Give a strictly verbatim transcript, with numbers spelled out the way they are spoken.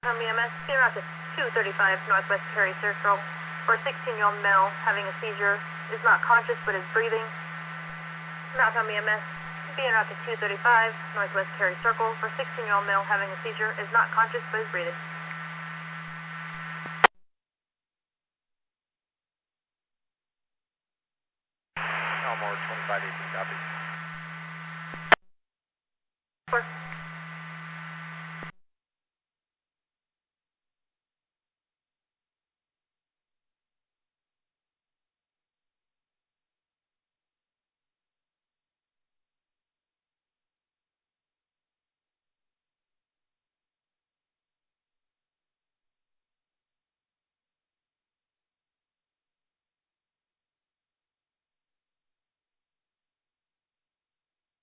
From E M S, being route to two thirty-five Northwest Cary Circle for a sixteen-year-old male having a seizure, is not conscious but is breathing. Route from E M S, being route to two thirty-five Northwest Cary Circle for a sixteen-year-old male having a seizure, is not conscious but is breathing. Elmore twenty-five eighteen, copy. Four.